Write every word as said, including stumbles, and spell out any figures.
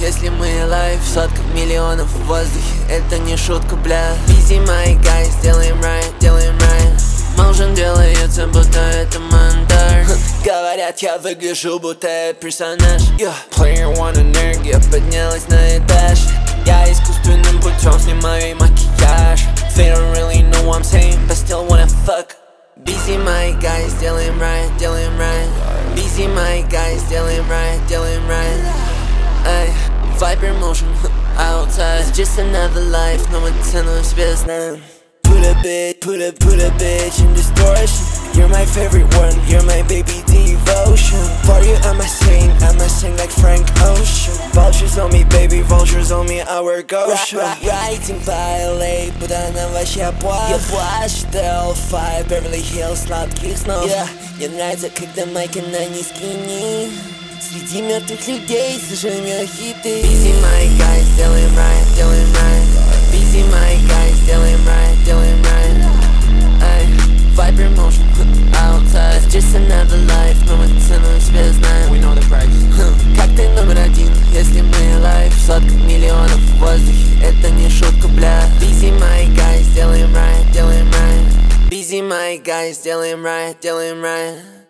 если мы лайф. Сотка миллионов в воздухе, это не шутка, бля. Busy my guys, делаем right, делаем right. Motion делается, будто это монтаж. Говорят, я выгляжу, будто я персонаж. yeah. Player one энергия поднялась на этаж. Я искусственным путем снимаю макияж. They don't really know what I'm saying, but still wanna fuck. Busy my guys, делаем right, делаем right. Busy my guys, делаем right, делаем right. Ay, Viper motion, outside. It's just another life, no one tells us now. Put a bitch, put a, put a bitch in distortion. You're my favorite one, you're my baby devotion. For you I'ma sing, I'ma sing like Frank Ocean. Vultures on me, baby, vultures on me, our Goshen. Riding by L A, будто она вообще плачет. Я плачу до эл пять, Beverly Hills, сладких снов. yeah. Мне нравится, когда майка на низкий низ. Среди мертвых людей слышим ее хиты. Busy my guys, делаем right, делаем right. Busy my guys, делаем right, делаем right. Ay, Viper motion, outside. It's just another life, но мы цену себе знаем. We know the price. Как ты номер один, если мы лайф. Сотка миллионов в воздухе, это не шутка, бля. Busy my guys, делаем right, делаем right. Busy my guys, делаем right, делаем right.